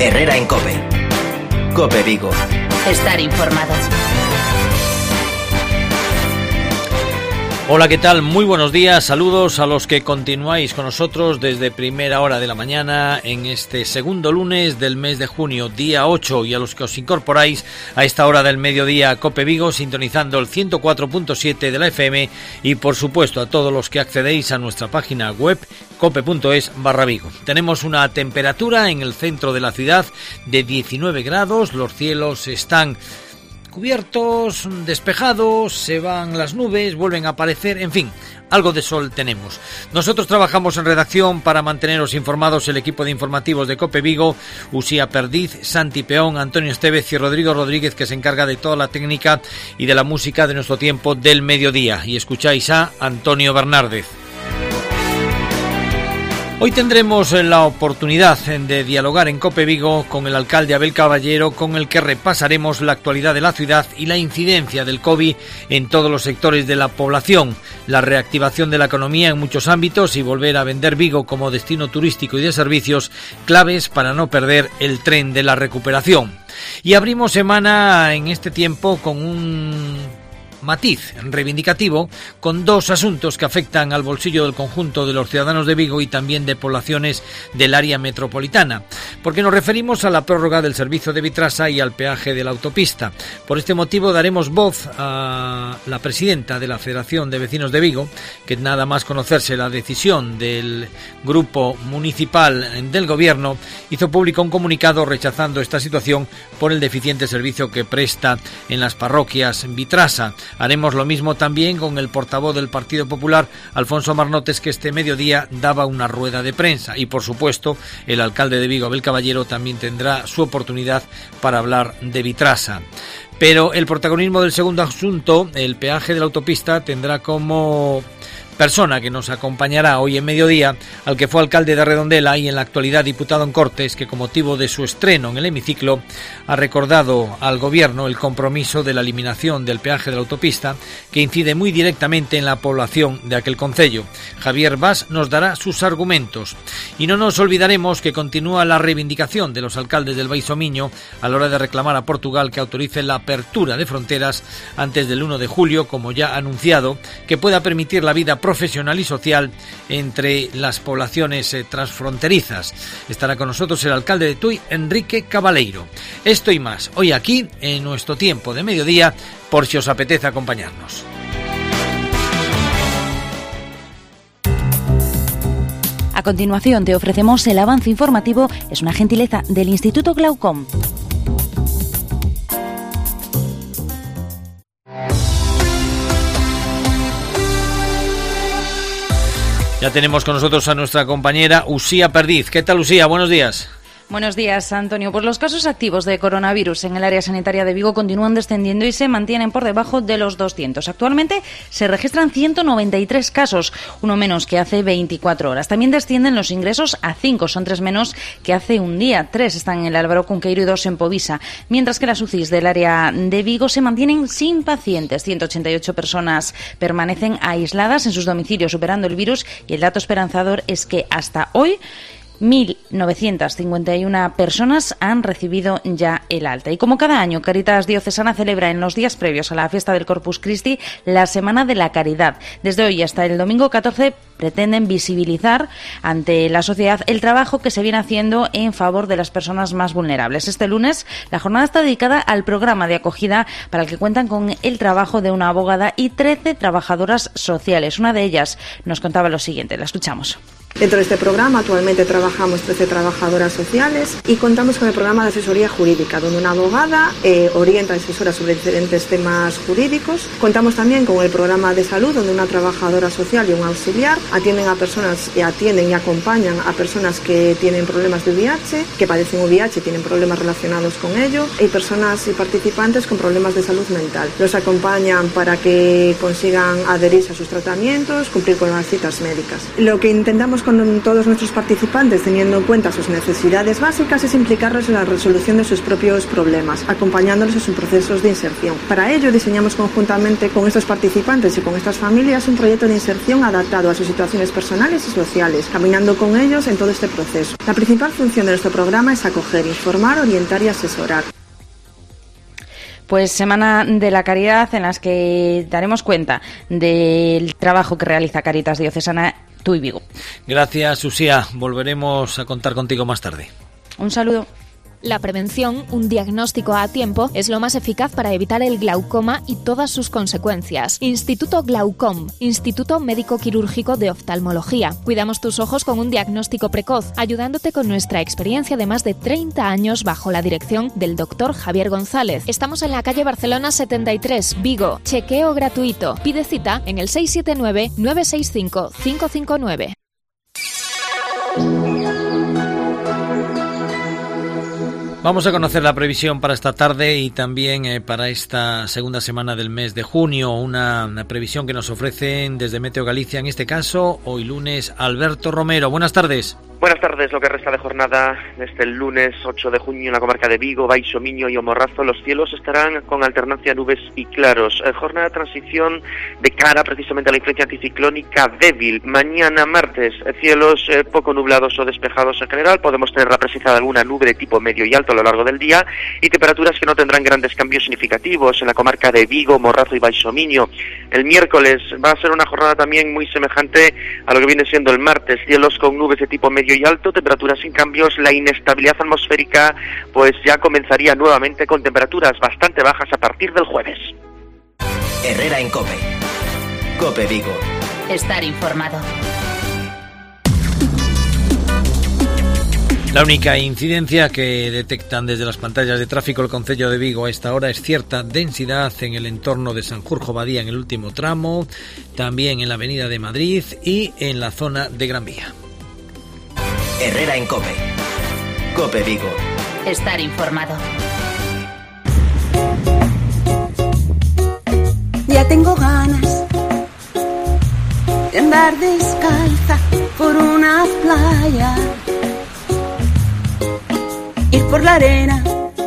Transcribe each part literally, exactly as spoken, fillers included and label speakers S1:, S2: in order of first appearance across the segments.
S1: Herrera en COPE. COPE Vigo.
S2: Estar informado.
S3: Hola, ¿qué tal? Muy buenos días, saludos a los que continuáis con nosotros desde primera hora de la mañana en este segundo lunes del mes de junio, día ocho, y a los que os incorporáis a esta hora del mediodía a COPE Vigo, sintonizando el ciento cuatro punto siete de la F M, y por supuesto a todos los que accedéis a nuestra página web cope punto es barra Vigo. Tenemos una temperatura en el centro de la ciudad de diecinueve grados, los cielos están cubiertos, despejados, se van las nubes, vuelven a aparecer, en fin, algo de sol tenemos. Nosotros trabajamos en redacción para manteneros informados el equipo de informativos de COPE Vigo, Usía Perdiz, Santi Peón, Antonio Estevez y Rodrigo Rodríguez, que se encarga de toda la técnica y de la música de nuestro tiempo del mediodía. Y escucháis a Antonio Bernárdez. Hoy tendremos la oportunidad de dialogar en COPE Vigo con el alcalde Abel Caballero, con el que repasaremos la actualidad de la ciudad y la incidencia del COVID en todos los sectores de la población, la reactivación de la economía en muchos ámbitos y volver a vender Vigo como destino turístico y de servicios, claves para no perder el tren de la recuperación. Y abrimos semana en este tiempo con un matiz reivindicativo, con dos asuntos que afectan al bolsillo del conjunto de los ciudadanos de Vigo y también de poblaciones del área metropolitana, porque nos referimos a la prórroga del servicio de Vitrasa y al peaje de la autopista. Por este motivo daremos voz a la presidenta de la Federación de Vecinos de Vigo, que nada más conocerse la decisión del grupo municipal del gobierno, hizo público un comunicado rechazando esta situación por el deficiente servicio que presta en las parroquias Vitrasa. Haremos lo mismo también con el portavoz del Partido Popular, Alfonso Marnotes, que este mediodía daba una rueda de prensa. Y por supuesto, el alcalde de Vigo, Abel Caballero, también tendrá su oportunidad para hablar de Vitrasa. Pero el protagonismo del segundo asunto, el peaje de la autopista, tendrá como persona que nos acompañará hoy en mediodía al que fue alcalde de Redondela y en la actualidad diputado en Cortes, que con motivo de su estreno en el hemiciclo ha recordado al gobierno el compromiso de la eliminación del peaje de la autopista, que incide muy directamente en la población de aquel concello. Javier Bas nos dará sus argumentos. Y no nos olvidaremos que continúa la reivindicación de los alcaldes del Baixo Miño a la hora de reclamar a Portugal que autorice la apertura de fronteras antes del uno de julio, como ya ha anunciado, que pueda permitir la vida profesional y social entre las poblaciones eh, transfronterizas. Estará con nosotros el alcalde de Tui, Enrique Cabaleiro. Esto y más, hoy aquí, en nuestro tiempo de mediodía, por si os apetece acompañarnos.
S2: A continuación te ofrecemos el avance informativo, es una gentileza del Instituto Glaucom.
S3: Ya tenemos con nosotros a nuestra compañera Usía Perdiz. ¿Qué tal, Usía? Buenos días.
S4: Buenos días, Antonio. Pues los casos activos de coronavirus en el área sanitaria de Vigo continúan descendiendo y se mantienen por debajo de los doscientos. Actualmente se registran ciento noventa y tres casos, uno menos que hace veinticuatro horas. También descienden los ingresos a cinco, son tres menos que hace un día. Tres están en el Álvaro Cunqueiro y dos en Povisa. Mientras que las U C Is del área de Vigo se mantienen sin pacientes. ciento ochenta y ocho personas permanecen aisladas en sus domicilios superando el virus, y el dato esperanzador es que hasta hoy mil novecientas cincuenta y una personas han recibido ya el alta. Y como cada año, Caritas Diocesana celebra en los días previos a la fiesta del Corpus Christi la Semana de la Caridad. Desde hoy hasta el domingo catorce pretenden visibilizar ante la sociedad el trabajo que se viene haciendo en favor de las personas más vulnerables. Este lunes la jornada está dedicada al programa de acogida, para el que cuentan con el trabajo de una abogada y trece trabajadoras sociales. Una de ellas nos contaba lo siguiente, la escuchamos.
S5: Dentro de este programa actualmente trabajamos trece trabajadoras sociales y contamos con el programa de asesoría jurídica, donde una abogada eh, orienta y asesora sobre diferentes temas jurídicos. Contamos también con el programa de salud, donde una trabajadora social y un auxiliar atienden a personas y atienden y acompañan a personas que tienen problemas de V I H, que padecen V I H y tienen problemas relacionados con ello, y personas y participantes con problemas de salud mental. Los acompañan para que consigan adherirse a sus tratamientos, cumplir con las citas médicas. Lo que intentamos hacemos con todos nuestros participantes, teniendo en cuenta sus necesidades básicas, es implicarlos en la resolución de sus propios problemas, acompañándolos en sus procesos de inserción. Para ello, diseñamos conjuntamente con estos participantes y con estas familias un proyecto de inserción adaptado a sus situaciones personales y sociales, caminando con ellos en todo este proceso. La principal función de nuestro programa es acoger, informar, orientar y asesorar.
S4: Pues Semana de la Caridad, en las que daremos cuenta del trabajo que realiza Cáritas Diocesana Tuy Vigo.
S3: Gracias, Usía. Volveremos a contar contigo más tarde.
S4: Un saludo.
S6: La prevención, un diagnóstico a tiempo, es lo más eficaz para evitar el glaucoma y todas sus consecuencias. Instituto Glaucom, Instituto Médico Quirúrgico de Oftalmología. Cuidamos tus ojos con un diagnóstico precoz, ayudándote con nuestra experiencia de más de treinta años bajo la dirección del doctor Javier González. Estamos en la calle Barcelona setenta y tres, Vigo. Chequeo gratuito. Pide cita en el seis siete nueve, nueve seis cinco, cinco cinco nueve.
S3: Vamos a conocer la previsión para esta tarde y también eh, para esta segunda semana del mes de junio, una, una previsión que nos ofrecen desde Meteo Galicia, en este caso, hoy lunes, Alberto Romero. Buenas tardes.
S7: Buenas tardes. Lo que resta de jornada desde el lunes ocho de junio en la comarca de Vigo, Baixo Miño y O Morrazo, los cielos estarán con alternancia nubes y claros. Eh, jornada de transición de cara precisamente a la influencia anticiclónica débil. Mañana martes, eh, cielos eh, poco nublados o despejados en general. Podemos tener la presencia de alguna nube de tipo medio y alto a lo largo del día y temperaturas que no tendrán grandes cambios significativos en la comarca de Vigo, Morrazo y Baixo Miño. El miércoles va a ser una jornada también muy semejante a lo que viene siendo el martes. Cielos con nubes de tipo medio y alto, temperaturas sin cambios. La inestabilidad atmosférica pues ya comenzaría nuevamente con temperaturas bastante bajas a partir del jueves.
S1: Herrera en COPE. COPE Vigo.
S2: Estar informado.
S3: La única incidencia que detectan desde las pantallas de tráfico el concello de Vigo a esta hora es cierta densidad en el entorno de Sanjurjo Badía en el último tramo, también en la avenida de Madrid y en la zona de Gran Vía.
S1: Herrera en COPE. COPE Vigo.
S2: Estar informado.
S8: Ya tengo ganas de andar descalza por una playa, ir por la arena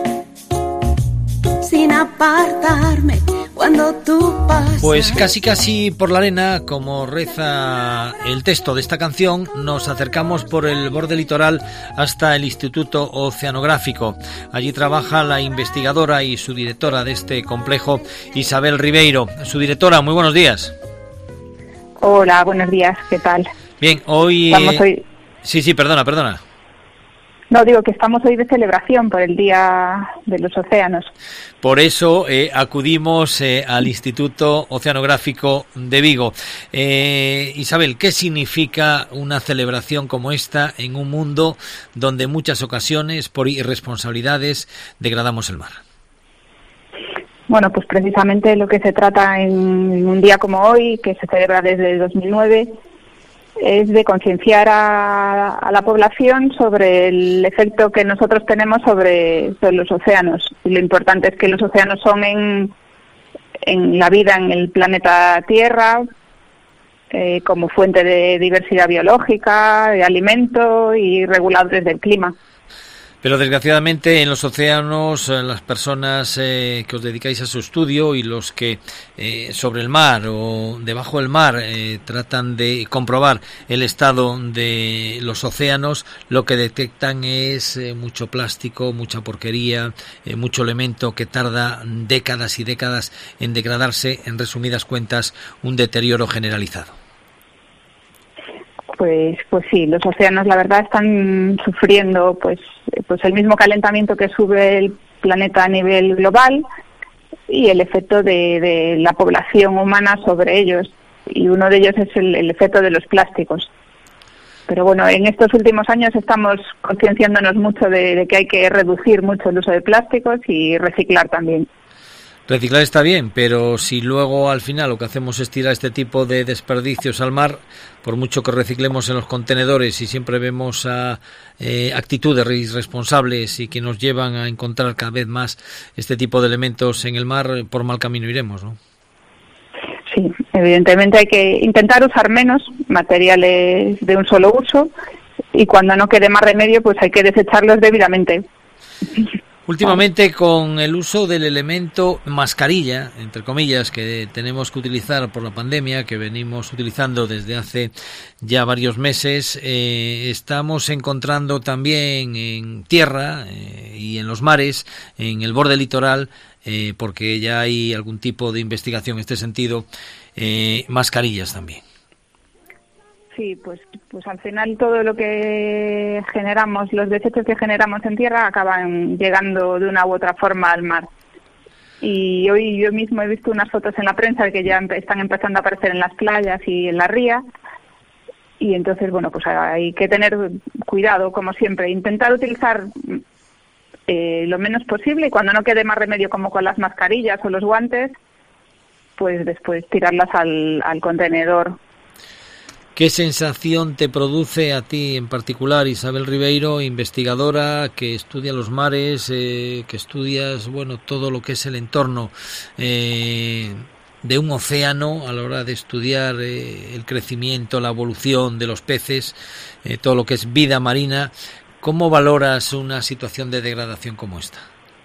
S8: sin apartarme cuando tú pasas.
S3: Pues casi casi por la arena, como reza el texto de esta canción, nos acercamos por el borde litoral hasta el Instituto Oceanográfico. Allí trabaja la investigadora y su directora de este complejo, Isabel Ribeiro. Su directora, muy buenos días.
S9: Hola, buenos días, ¿qué tal?
S3: Bien, hoy...
S9: Estamos hoy...
S3: Sí, sí, perdona, perdona.
S9: No, digo que estamos hoy de celebración por el Día de los Océanos.
S3: Por eso eh, acudimos eh, al Instituto Oceanográfico de Vigo. Eh, Isabel, ¿qué significa una celebración como esta en un mundo donde en muchas ocasiones, por irresponsabilidades, degradamos el mar?
S9: Bueno, pues precisamente lo que se trata en un día como hoy, que se celebra desde el dos mil nueve, es de concienciar a, a la población sobre el efecto que nosotros tenemos sobre, sobre los océanos. Y lo importante es que los océanos son en, en la vida en el planeta Tierra, eh, como fuente de diversidad biológica, de alimento y reguladores del clima.
S3: Pero desgraciadamente en los océanos, las personas eh, que os dedicáis a su estudio y los que eh, sobre el mar o debajo del mar eh, tratan de comprobar el estado de los océanos, lo que detectan es eh, mucho plástico, mucha porquería, eh, mucho elemento que tarda décadas y décadas en degradarse. En resumidas cuentas, un deterioro generalizado.
S9: Pues, pues sí, los océanos la verdad están sufriendo pues, pues el mismo calentamiento que sube el planeta a nivel global y el efecto de, de la población humana sobre ellos. Y uno de ellos es el, el efecto de los plásticos. Pero bueno, en estos últimos años estamos concienciándonos mucho de, de que hay que reducir mucho el uso de plásticos y reciclar también.
S3: Reciclar está bien, pero si luego al final lo que hacemos es tirar este tipo de desperdicios al mar, por mucho que reciclemos en los contenedores y siempre vemos a eh, actitudes irresponsables y que nos llevan a encontrar cada vez más este tipo de elementos en el mar, por mal camino iremos, ¿no?
S9: Sí, Evidentemente hay que intentar usar menos materiales de un solo uso y cuando no quede más remedio, pues hay que desecharlos debidamente.
S3: Últimamente, con el uso del elemento mascarilla, entre comillas, que tenemos que utilizar por la pandemia, que venimos utilizando desde hace ya varios meses, eh, estamos encontrando también en tierra eh, y en los mares, en el borde litoral, eh, porque ya hay algún tipo de investigación en este sentido, eh, mascarillas también.
S9: Sí, pues, pues al final todo lo que generamos, los desechos que generamos en tierra acaban llegando de una u otra forma al mar. Y hoy yo mismo he visto unas fotos en la prensa que ya están empezando a aparecer en las playas y en la ría. Y entonces, bueno, pues hay que tener cuidado, como siempre, intentar utilizar eh, lo menos posible y cuando no quede más remedio, como con las mascarillas o los guantes, pues después tirarlas al, al contenedor.
S3: ¿Qué sensación te produce a ti en particular, Isabel Ribeiro, investigadora que estudia los mares, eh, que estudias, bueno, todo lo que es el entorno eh, de un océano a la hora de estudiar eh, el crecimiento, la evolución de los peces, eh, todo lo que es vida marina? ¿Cómo valoras una situación de degradación como esta?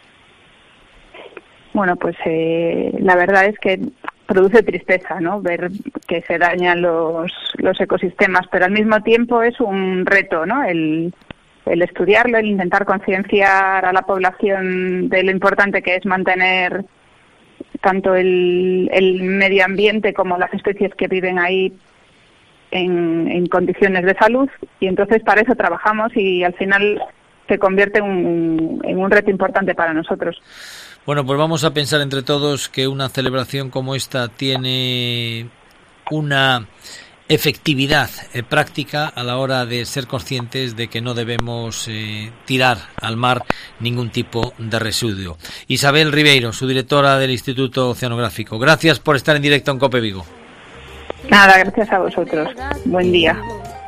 S9: Bueno, pues eh, la verdad es que produce tristeza, ¿no? Ver que se dañan los, los ecosistemas, pero al mismo tiempo es un reto, ¿no? El, el estudiarlo, el intentar concienciar a la población de lo importante que es mantener tanto el, el medio ambiente como las especies que viven ahí en, en condiciones de salud, y entonces para eso trabajamos y al final se convierte en un, en un reto importante para nosotros.
S3: Bueno, pues vamos a pensar entre todos que una celebración como esta tiene una efectividad eh, práctica a la hora de ser conscientes de que no debemos eh, tirar al mar ningún tipo de residuo. Isabel Ribeiro, su directora del Instituto Oceanográfico. Gracias por estar en directo en COPE Vigo.
S9: Nada, gracias a vosotros. Buen día.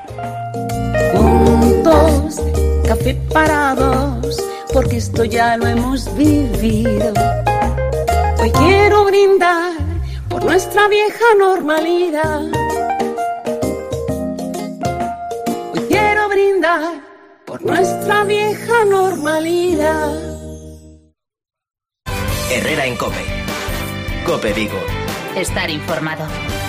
S8: Juntos, café para dos, porque esto ya lo hemos vivido. Hoy quiero brindar por nuestra vieja normalidad. Hoy quiero brindar por nuestra vieja normalidad.
S1: Herrera en COPE. COPE Vigo.
S2: Estar informado.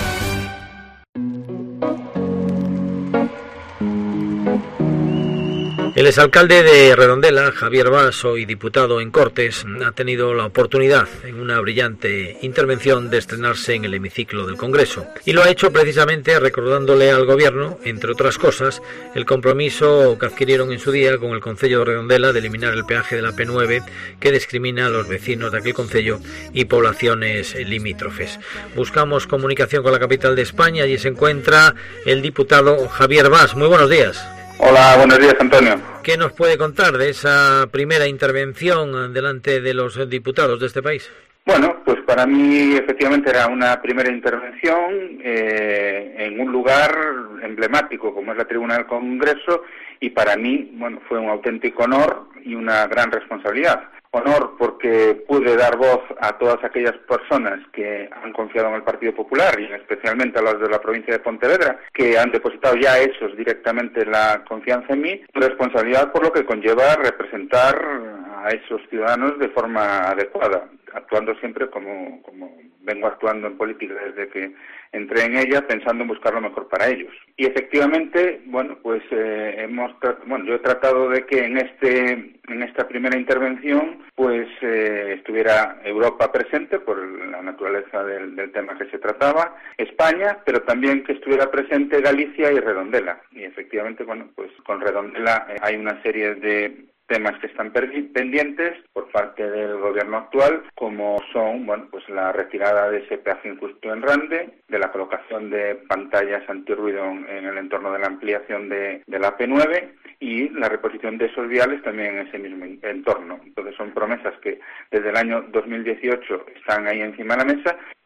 S3: El exalcalde de Redondela, Javier Bas, hoy diputado en Cortes, ha tenido la oportunidad en una brillante intervención de estrenarse en el hemiciclo del Congreso. Y lo ha hecho precisamente recordándole al Gobierno, entre otras cosas, el compromiso que adquirieron en su día con el Concello de Redondela de eliminar el peaje de la P nueve que discrimina a los vecinos de aquel concello y poblaciones limítrofes. Buscamos comunicación con la capital de España y se encuentra el diputado Javier Bas. Muy buenos días.
S10: Hola, buenos días, Antonio.
S3: ¿Qué nos puede contar de esa primera intervención delante de los diputados de este país?
S10: Bueno, pues para mí efectivamente era una primera intervención eh, en un lugar emblemático como es la tribuna del Congreso y para mí, bueno, fue un auténtico honor y una gran responsabilidad. Honor porque pude dar voz a todas aquellas personas que han confiado en el Partido Popular y especialmente a las de la provincia de Pontevedra, que han depositado ya esos directamente la confianza en mí. Responsabilidad por lo que conlleva representar a esos ciudadanos de forma adecuada, actuando siempre como, como vengo actuando en política desde que entré en ella, pensando en buscar lo mejor para ellos. Y efectivamente, bueno, pues eh, hemos, bueno, yo he tratado de que en este, en esta primera intervención, pues eh, estuviera Europa presente por la naturaleza del, del tema que se trataba, España, pero también que estuviera presente Galicia y Redondela. Y efectivamente, bueno, pues con Redondela eh, hay una serie de temas que están pendientes por parte del gobierno actual, como son, bueno, pues la retirada de ese peaje injusto en Rande, de la colocación de pantallas antirruido en el entorno de la ampliación de, de la P nueve y la reposición de esos viales también en ese mismo entorno. Entonces son promesas que desde el año dos mil dieciocho están ahí encima de la mesa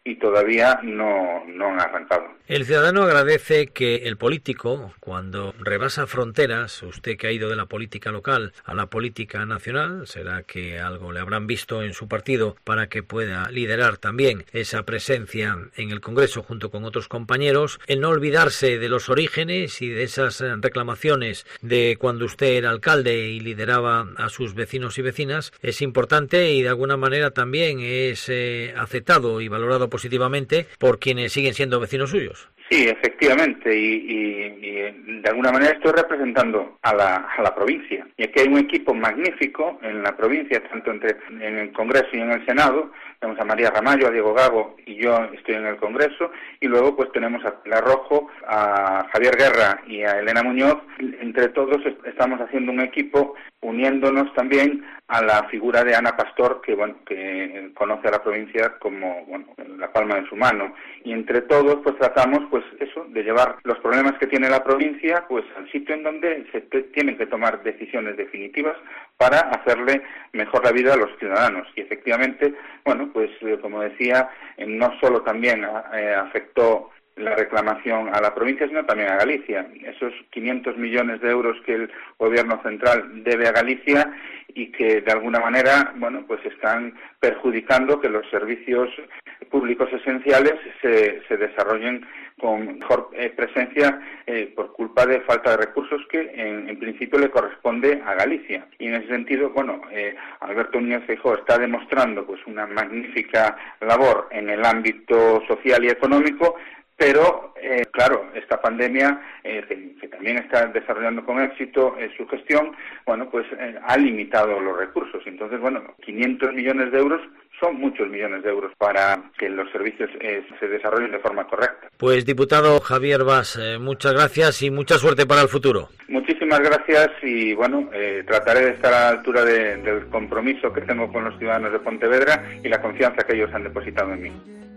S10: y todavía no, no han arrancado.
S3: El ciudadano agradece que el político, cuando rebasa fronteras, usted que ha ido de la política local a la política nacional, será que algo le habrán visto en su partido para que pueda liderar también esa presencia en el Congreso junto con otros compañeros, el no olvidarse de los orígenes y de esas reclamaciones de cuando usted era alcalde y lideraba a sus vecinos y vecinas, es importante y de alguna manera también es eh, aceptado y valorado positivamente por quienes siguen siendo vecinos suyos.
S10: Sí, efectivamente, y, y, y de alguna manera estoy representando a la, a la provincia. Y aquí hay un equipo magnífico en la provincia, tanto entre en el Congreso y en el Senado. Tenemos a María Ramallo, a Diego Gago y yo estoy en el Congreso. Y luego pues tenemos a Pilar Rojo, a Javier Guerra y a Elena Muñoz. Entre todos estamos haciendo un equipo uniéndonos también a la figura de Ana Pastor, que bueno, que conoce a la provincia como bueno, la palma de su mano, y entre todos pues tratamos pues eso, de llevar los problemas que tiene la provincia pues al sitio en donde se te, tienen que tomar decisiones definitivas para hacerle mejor la vida a los ciudadanos. Y efectivamente, bueno, pues eh, como decía, eh, no solo también eh, afectó la reclamación a la provincia, sino también a Galicia. Esos quinientos millones de euros que el gobierno central debe a Galicia y que de alguna manera, bueno, pues están perjudicando que los servicios públicos esenciales se, se desarrollen con mejor eh, presencia eh, por culpa de falta de recursos que en, en principio le corresponde a Galicia. Y en ese sentido, bueno, eh, Alberto Núñez Feijóo está demostrando pues una magnífica labor en el ámbito social y económico, pero, eh, claro, esta pandemia, eh, que, que también está desarrollando con éxito eh, su gestión, bueno, pues eh, ha limitado los recursos. Entonces, bueno, quinientos millones de euros son muchos millones de euros para que los servicios eh, se desarrollen de forma correcta.
S3: Pues, diputado Javier Bas, eh, muchas gracias y mucha suerte para el futuro.
S10: Muchísimas gracias y, bueno, eh, trataré de estar a la altura de, del compromiso que tengo con los ciudadanos de Pontevedra y la confianza que ellos han depositado en mí.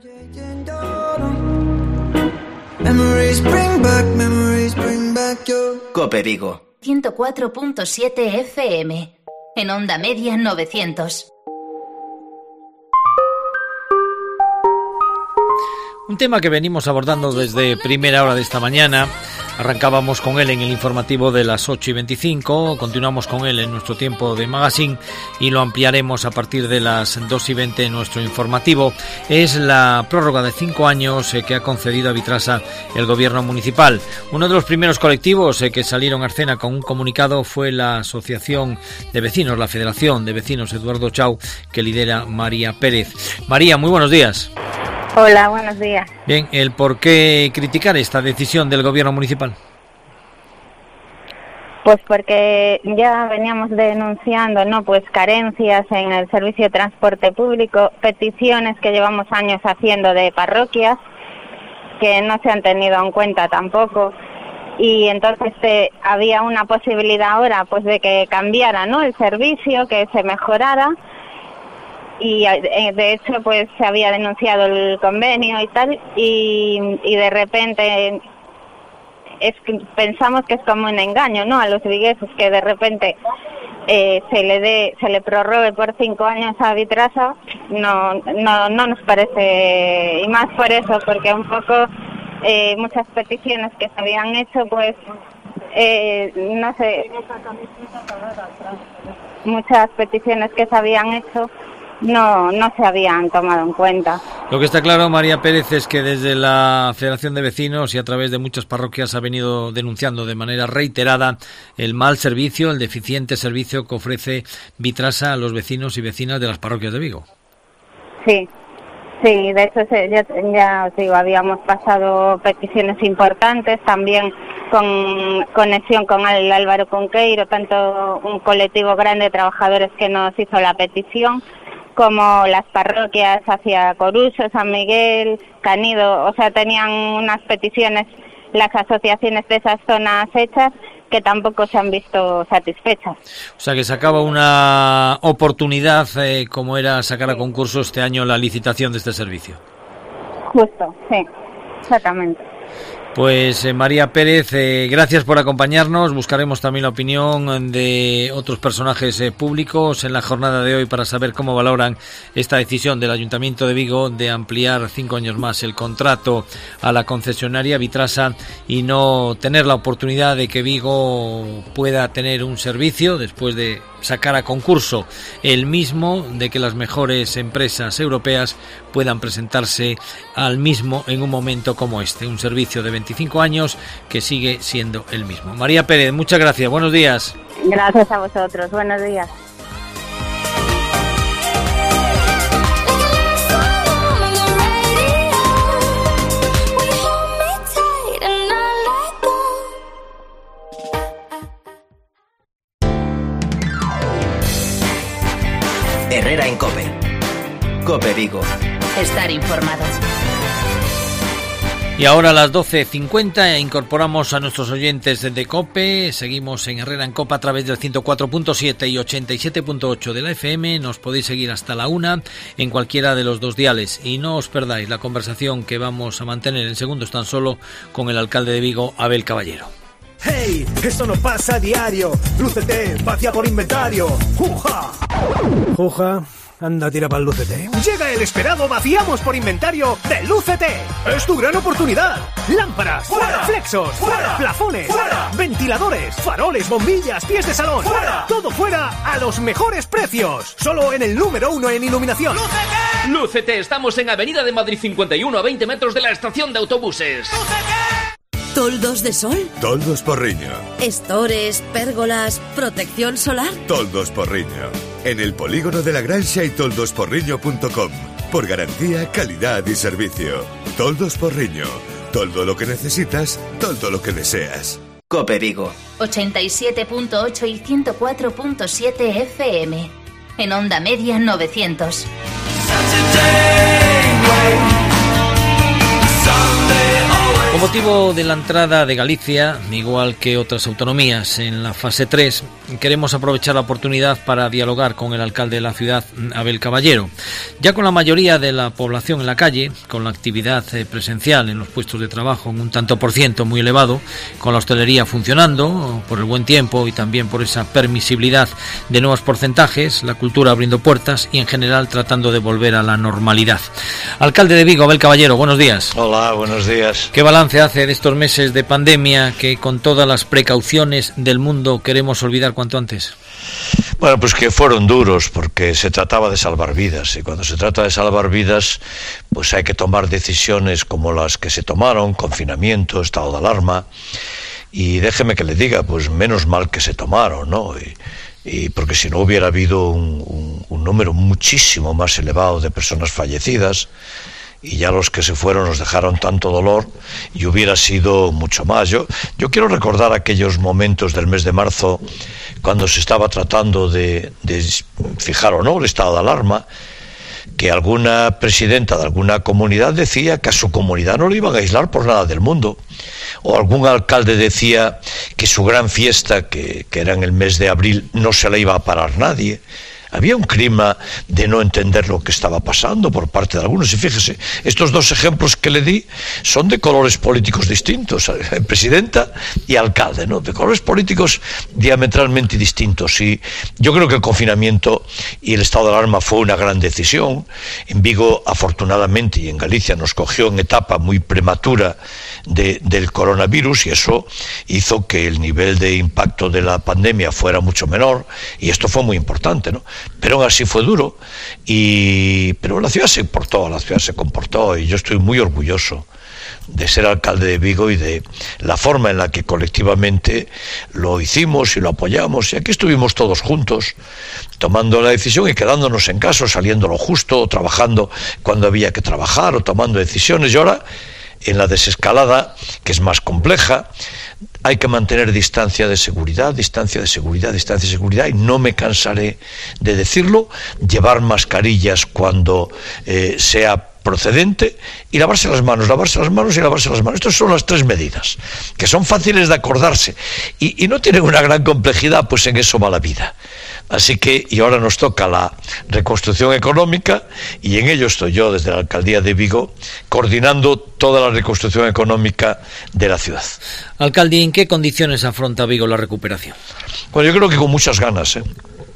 S1: Cope Vigo
S11: ciento cuatro punto siete F M. En onda media novecientos.
S3: Un tema que venimos abordando desde primera hora de esta mañana. Arrancábamos con él en el informativo de las ocho y veinticinco, continuamos con él en nuestro tiempo de magazine y lo ampliaremos a partir de las dos y veinte en nuestro informativo. Es la prórroga de cinco años eh, que ha concedido a Vitrasa el gobierno municipal. Uno de los primeros colectivos eh, que salieron a escena con un comunicado fue la Asociación de Vecinos, la Federación de Vecinos Eduardo Chau, que lidera María Pérez. María, muy buenos días.
S12: Hola, buenos días.
S3: Bien, ¿el por qué criticar esta decisión del gobierno municipal?
S12: Pues porque ya veníamos denunciando, ¿no? Pues carencias en el servicio de transporte público, peticiones que llevamos años haciendo de parroquias que no se han tenido en cuenta tampoco. Y entonces eh, había una posibilidad ahora pues de que cambiara, ¿no? El servicio, que se mejorara. Y de hecho pues se había denunciado el convenio y tal y, y de repente es que pensamos que es como un engaño, ¿no? A los vigueses, que de repente eh, se le dé se le prorrogue por cinco años a Vitrasa. No no no nos parece, y más por eso, porque un poco eh, muchas peticiones que se habían hecho pues eh, no sé muchas peticiones que se habían hecho no no se habían tomado en cuenta.
S3: Lo que está claro, María Pérez, es que desde la Federación de Vecinos y a través de muchas parroquias ha venido denunciando de manera reiterada el mal servicio, el deficiente servicio que ofrece Vitrasa a los vecinos y vecinas de las parroquias de Vigo.
S12: Sí, sí, de hecho ya, ya os digo, habíamos pasado peticiones importantes, también con conexión con el Álvaro Conqueiro, tanto un colectivo grande de trabajadores que nos hizo la petición, como las parroquias hacia Coruso, San Miguel, Canido, o sea, tenían unas peticiones las asociaciones de esas zonas hechas que tampoco se han visto satisfechas.
S3: O sea, que sacaba una oportunidad eh, como era sacar a concurso este año la licitación de este servicio.
S12: Justo, sí, exactamente.
S3: Pues eh, María Pérez, eh, gracias por acompañarnos. Buscaremos también la opinión de otros personajes eh, públicos en la jornada de hoy para saber cómo valoran esta decisión del Ayuntamiento de Vigo de ampliar cinco años más el contrato a la concesionaria Vitrasa y no tener la oportunidad de que Vigo pueda tener un servicio después de sacar a concurso el mismo, de que las mejores empresas europeas puedan presentarse al mismo en un momento como este, un servicio de veinticinco años que sigue siendo el mismo. María Pérez, muchas gracias, buenos días.
S12: Gracias a vosotros, buenos días.
S1: Herrera en COPE. COPE Vigo.
S11: Estar informado.
S3: Y ahora a las doce cincuenta incorporamos a nuestros oyentes de COPE. Seguimos en Herrera en COPE a través del ciento cuatro punto siete y ochenta y siete punto ocho de la F M. Nos podéis seguir hasta la una en cualquiera de los dos diales. Y no os perdáis la conversación que vamos a mantener en segundos tan solo con el alcalde de Vigo, Abel Caballero.
S13: ¡Hey! Eso no pasa a diario. Lúcete, vacía por inventario. ¡Juja! ¡Juja! Anda, tira para el Lúcete. Llega el esperado vaciamos por inventario de Lúcete. Es tu gran oportunidad. Lámparas, ¡fuera! Flexos, ¡fuera! Plafones, ¡fuera! Ventiladores, faroles, bombillas, pies de salón, ¡fuera! Todo fuera a los mejores precios. Solo en el número uno en iluminación. ¡Lúcete!
S14: Lúcete, estamos en Avenida de Madrid cincuenta y uno a veinte metros de la estación de autobuses.
S13: ¡Lúcete!
S15: ¿Toldos de sol?
S16: Toldos Porriño.
S15: ¿Estores, pérgolas, protección solar?
S16: Toldos Porriño. En el polígono de la Granja y toldos porriño punto com. Por garantía, calidad y servicio. Toldos Porriño. Todo lo que necesitas, todo lo que deseas.
S1: COPE Vigo.
S11: ochenta y siete punto ocho y ciento cuatro punto siete F M. En onda media novecientos.
S3: Con motivo de la entrada de Galicia, igual que otras autonomías, en la fase tres, queremos aprovechar la oportunidad para dialogar con el alcalde de la ciudad, Abel Caballero. Ya con la mayoría de la población en la calle, con la actividad presencial en los puestos de trabajo en un tanto por ciento muy elevado, con la hostelería funcionando por el buen tiempo y también por esa permisibilidad de nuevos porcentajes, la cultura abriendo puertas y en general tratando de volver a la normalidad. Alcalde de Vigo, Abel Caballero, buenos días.
S17: Hola, buenos días.
S3: ¿Qué balance hace de estos meses de pandemia que con todas las precauciones del mundo queremos olvidar cuanto antes?
S17: Bueno, pues que fueron duros porque se trataba de salvar vidas y cuando se trata de salvar vidas pues hay que tomar decisiones como las que se tomaron, confinamiento, estado de alarma y déjeme que le diga, pues menos mal que se tomaron, ¿no? Y, y porque si no hubiera habido un, un, un número muchísimo más elevado de personas fallecidas y ya los que se fueron nos dejaron tanto dolor y hubiera sido mucho más. Yo, yo quiero recordar aquellos momentos del mes de marzo cuando se estaba tratando de, de fijar o no el estado de alarma, que alguna presidenta de alguna comunidad decía que a su comunidad no le iban a aislar por nada del mundo, o algún alcalde decía que su gran fiesta, que, que era en el mes de abril, no se la iba a parar nadie. Había un clima de no entender lo que estaba pasando por parte de algunos. Y fíjese, estos dos ejemplos que le di son de colores políticos distintos, presidenta y alcalde, ¿no? De colores políticos diametralmente distintos. Y yo creo que el confinamiento y el estado de alarma fue una gran decisión. En Vigo, afortunadamente, y en Galicia nos cogió en etapa muy prematura de, del coronavirus y eso hizo que el nivel de impacto de la pandemia fuera mucho menor y esto fue muy importante, ¿no? Pero aún así fue duro, y pero la ciudad se portó, la ciudad se comportó, y yo estoy muy orgulloso de ser alcalde de Vigo y de la forma en la que colectivamente lo hicimos y lo apoyamos, y aquí estuvimos todos juntos, tomando la decisión y quedándonos en casa, saliendo lo justo, trabajando cuando había que trabajar, o tomando decisiones, y ahora en la desescalada, que es más compleja, hay que mantener distancia de seguridad, distancia de seguridad, distancia de seguridad, y no me cansaré de decirlo, llevar mascarillas cuando eh, sea procedente y lavarse las manos, lavarse las manos y lavarse las manos. Estas son las tres medidas, que son fáciles de acordarse y, y no tienen una gran complejidad, pues en eso va la vida. Así que, y ahora nos toca la reconstrucción económica, y en ello estoy yo desde la Alcaldía de Vigo, coordinando toda la reconstrucción económica de la ciudad.
S3: Alcalde, ¿en qué condiciones afronta Vigo la recuperación?
S17: Bueno, yo creo que con muchas ganas, ¿eh?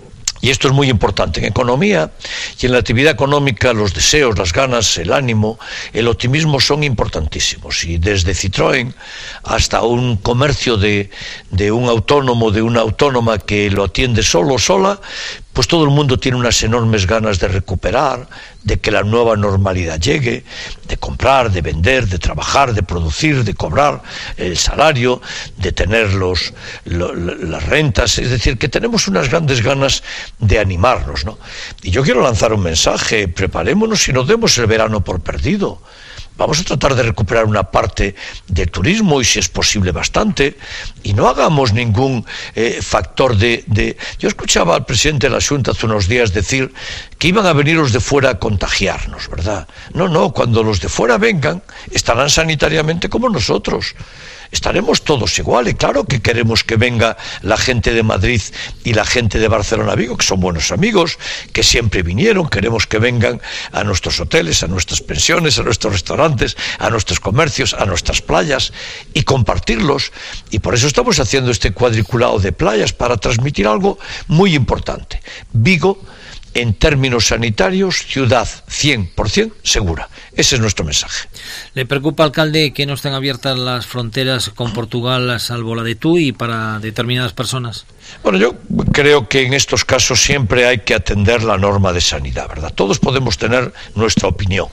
S17: Y esto es muy importante. En economía y en la actividad económica los deseos, las ganas, el ánimo, el optimismo son importantísimos. Y desde Citroën hasta un comercio de, de un autónomo, de una autónoma que lo atiende solo o sola, pues todo el mundo tiene unas enormes ganas de recuperar, de que la nueva normalidad llegue, de comprar, de vender, de trabajar, de producir, de cobrar el salario, de tener los, lo, las rentas. Es decir, que tenemos unas grandes ganas de animarnos, ¿no? Y yo quiero lanzar un mensaje: preparémonos y no demos el verano por perdido. Vamos a tratar de recuperar una parte del turismo, y si es posible bastante, y no hagamos ningún eh, factor de, de... Yo escuchaba al presidente de la Xunta hace unos días decir que iban a venir los de fuera a contagiarnos, ¿verdad? No, no, cuando los de fuera vengan, estarán sanitariamente como nosotros. Estaremos todos iguales. Claro que queremos que venga la gente de Madrid y la gente de Barcelona Vigo, que son buenos amigos, que siempre vinieron. Queremos que vengan a nuestros hoteles, a nuestras pensiones, a nuestros restaurantes, a nuestros comercios, a nuestras playas, y compartirlos. Y por eso estamos haciendo este cuadriculado de playas, para transmitir algo muy importante. Vigo, en términos sanitarios, ciudad cien por ciento segura. Ese es nuestro mensaje.
S3: ¿Le preocupa, alcalde, que no estén abiertas las fronteras con Portugal, salvo la de Tui, para determinadas personas?
S17: Bueno, yo creo que en estos casos siempre hay que atender la norma de sanidad, ¿verdad? Todos podemos tener nuestra opinión,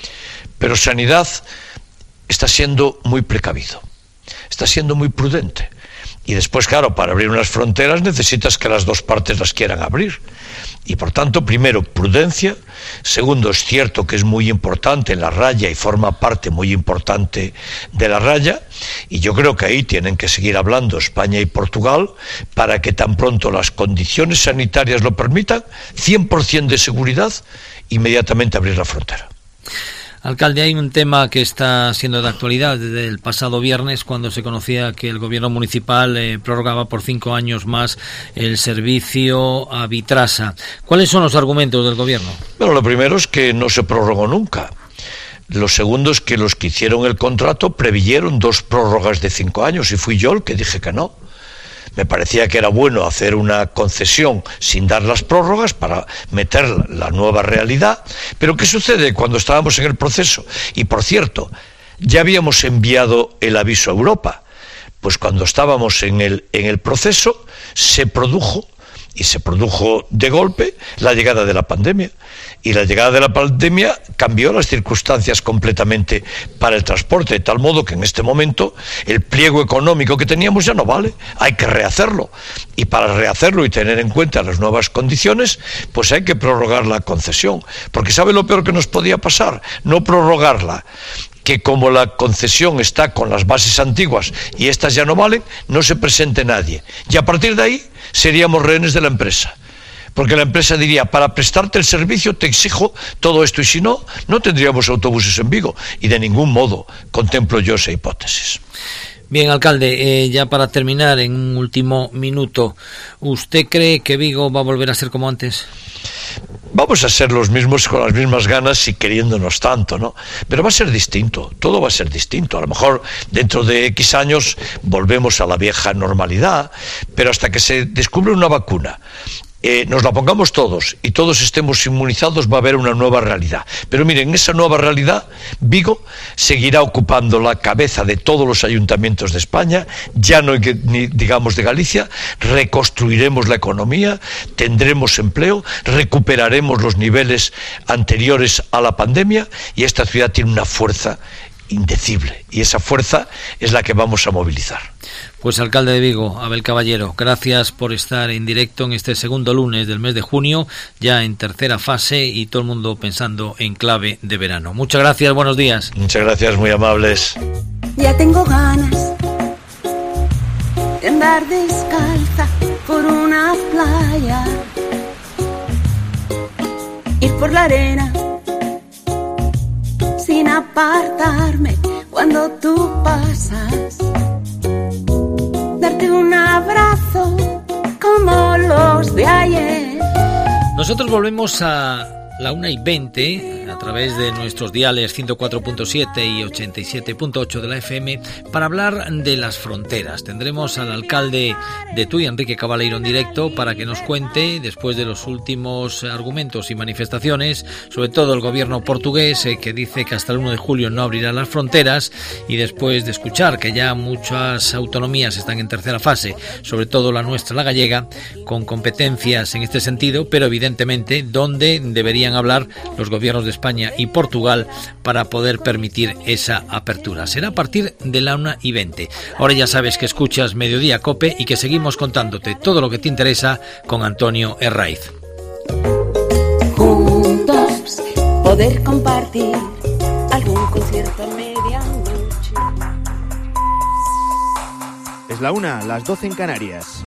S17: pero Sanidad está siendo muy precavido, está siendo muy prudente. Y después, claro, para abrir unas fronteras necesitas que las dos partes las quieran abrir. Y por tanto, primero, prudencia. Segundo, es cierto que es muy importante en la raya y forma parte muy importante de la raya. Y yo creo que ahí tienen que seguir hablando España y Portugal para que tan pronto las condiciones sanitarias lo permitan, cien por ciento de seguridad, inmediatamente abrir la frontera.
S3: Alcalde, hay un tema que está siendo de actualidad desde el pasado viernes, cuando se conocía que el gobierno municipal eh, prorrogaba por cinco años más el servicio a Vitrasa. ¿Cuáles son los argumentos del gobierno?
S17: Bueno, lo primero es que no se prorrogó nunca. Lo segundo es que los que hicieron el contrato previeron dos prórrogas de cinco años, y fui yo el que dije que no. Me parecía que era bueno hacer una concesión sin dar las prórrogas para meter la nueva realidad. Pero ¿qué sucede cuando estábamos en el proceso? Y por cierto, ya habíamos enviado el aviso a Europa. Pues cuando estábamos en el, en el proceso se produjo, y se produjo de golpe, la llegada de la pandemia. Y la llegada de la pandemia cambió las circunstancias completamente para el transporte, de tal modo que en este momento el pliego económico que teníamos ya no vale, hay que rehacerlo. Y para rehacerlo y tener en cuenta las nuevas condiciones, pues hay que prorrogar la concesión. Porque ¿sabe lo peor que nos podía pasar? No prorrogarla, que como la concesión está con las bases antiguas y estas ya no valen, no se presente nadie. Y a partir de ahí seríamos rehenes de la empresa. Porque la empresa diría, para prestarte el servicio te exijo todo esto, y si no, no tendríamos autobuses en Vigo. Y de ningún modo contemplo yo esa hipótesis.
S3: Bien, alcalde, eh, ya para terminar, en un último minuto, ¿usted cree que Vigo va a volver a ser como antes?
S17: Vamos a ser los mismos, con las mismas ganas y queriéndonos tanto, ¿no? Pero va a ser distinto, todo va a ser distinto. A lo mejor dentro de X años volvemos a la vieja normalidad, pero hasta que se descubre una vacuna, Eh, nos la pongamos todos y todos estemos inmunizados, va a haber una nueva realidad. Pero miren, en esa nueva realidad, Vigo seguirá ocupando la cabeza de todos los ayuntamientos de España, ya no ni digamos de Galicia. Reconstruiremos la economía, tendremos empleo, recuperaremos los niveles anteriores a la pandemia, y esta ciudad tiene una fuerza indecible, y esa fuerza es la que vamos a movilizar.
S3: Pues alcalde de Vigo, Abel Caballero, gracias por estar en directo en este segundo lunes del mes de junio, ya en tercera fase, y todo el mundo pensando en clave de verano. Muchas gracias, buenos días.
S17: Muchas gracias, muy amables.
S8: Ya tengo ganas de andar descalza por una playa, ir por la arena sin apartarme cuando tú pasas, darte un abrazo como los de ayer.
S3: Nosotros volvemos a la una y veinte a través de nuestros diales ciento cuatro punto siete y ochenta y siete punto ocho de la F M para hablar de las fronteras. Tendremos al alcalde de Tui, Enrique Cabaleiro, en directo para que nos cuente, después de los últimos argumentos y manifestaciones, sobre todo el gobierno portugués, eh, que dice que hasta el uno de julio no abrirá las fronteras, y después de escuchar que ya muchas autonomías están en tercera fase, sobre todo la nuestra, la gallega, con competencias en este sentido, pero evidentemente donde deberían hablar los gobiernos de España y Portugal para poder permitir esa apertura. Será a partir de la una y veinte. Ahora ya sabes que escuchas Mediodía Cope y que seguimos contándote todo lo que te interesa con Antonio Herraiz.
S8: Juntos poder compartir algún concierto a medianoche.
S18: Es la una, las doce en Canarias.